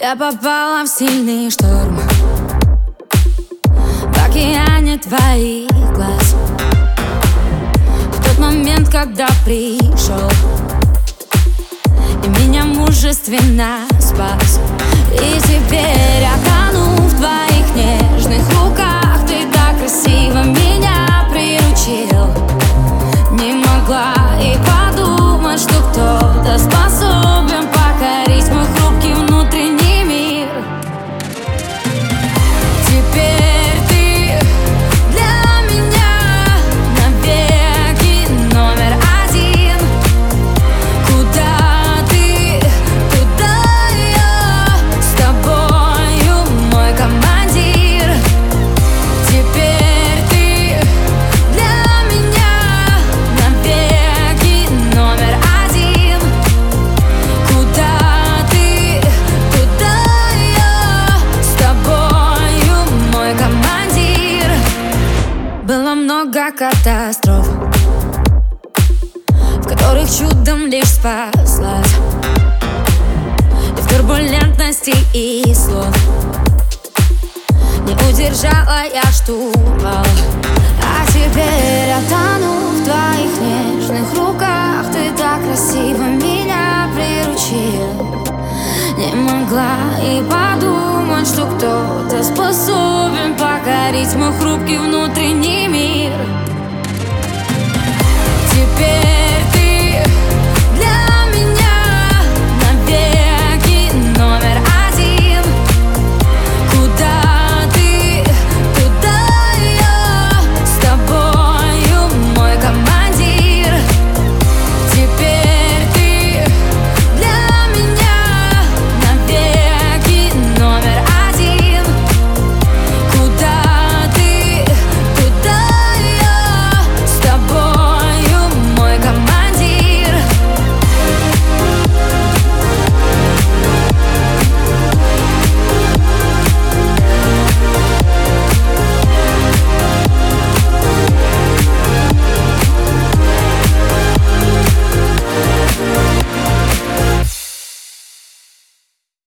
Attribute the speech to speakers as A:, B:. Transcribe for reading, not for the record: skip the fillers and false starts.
A: Я попала в сильный шторм в океане твоих глаз. В тот момент, когда пришел и меня мужественно спас. И теперь я тону в твоих нежных руках. Ты так красиво меня приручил. Не могла и подумать, что кто-то способен покорить мой хрупкий внутренний мир. Теперь ты для меня навеки номер один. Куда ты, туда я с тобою, мой командир. Теперь ты для меня навеки номер один. Куда ты, туда я с тобою, мой командир. Было много катастроф, в которых чудом лишь спаслась. И в турбулентности и слов не удержала я штурвал. А теперь я тону в твоих нежных руках. Ты так красиво меня приручил. Не могла и подумать, что кто-то способен покорить мой хрупкий внутренний мир. Теперь